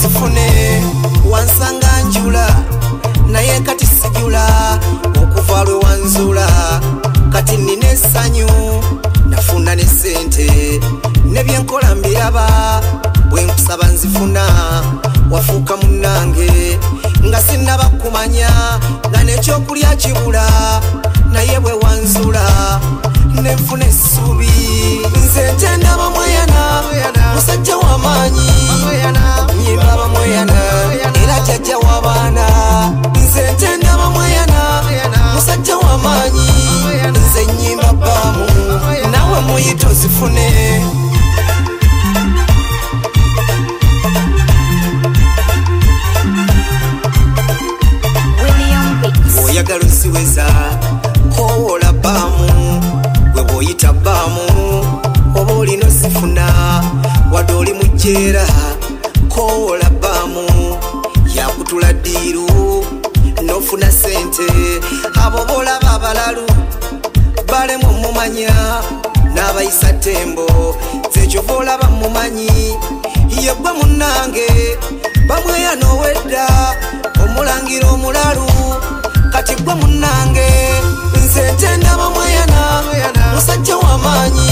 zifune wansanga njula naye kati sijula okuva lwe wanzula kati nina essanyu nafuna ne ssente ne byenkola mbiraba bwe nkusaba nzifuna wafuuka munnange nga sinnaba kumanya nga n'ekyokulya kibula naye bwe wanzula ne nfuna essuubi nze ntenda bamweyana musajja w'amaanyi nyimba bamweyana era jjajja w'abaana nze ntenda bamweyana musajja w'amaanyi nze nyimba baamu nawe muyito zifune oyagala nsiweza kowola baamu gwe bw'oyita baamu oba olina osifuna wadde oli mu jjeera kowola baamu yakutula ddiiru n'ofuna ssente abo boolaba abalalu balemu mumanya n'abayisa ttembo zekyova olaba mumanyi yeggwe munnange bamweya n'owedda omulangira omulalu kati gwe munnange nze ntenda bamweyana musajja w'amaanyi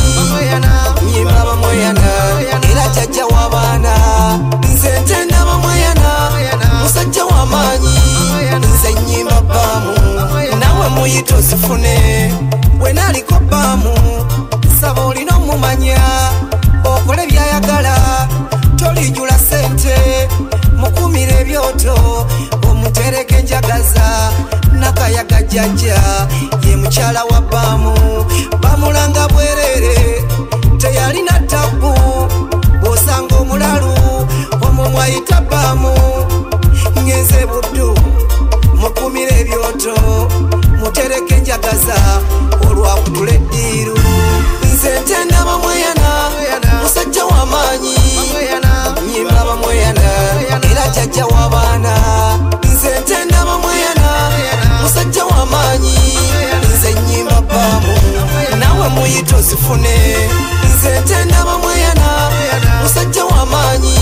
nyimba bamweyana era jjajja w'abaana nze ntenda bamweyana musajja w'amaanyi nze nyimba baamu nawe muyito zifune bwe naaliko baamu nsaba olina omumanya okole byayagala tolijula ssente mukumira ebyoto omutereke njagaza nakayaga jjajja ye mukyala wa baamu bamulanga bwerere teyalina tabu bw'osanga omulalu omwo mwayita baamu ngenze buddu mukumira ebyoto mutereke njagaza olwakutula eddiiru nze ntenda bamweyana musajja w'amaanyi nyimba bamweyana era jjajja w'abaana nze ntenda bamweyana musajja w'amaanyi nze nyimba baamu nawe muyito zifune nze ntenda bamweyana musajja w'amaanyi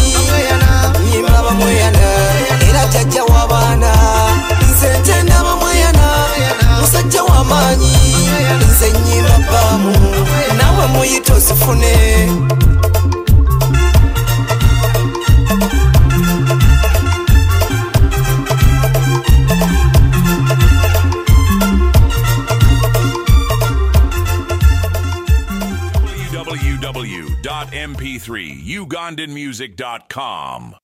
nyimba bamweyana era jjajja w'abaana nze ntenda bamweyana musajja w'amaanyi nze nyimba baamu nawe muyito zifune www.mp3ugandanmusic.com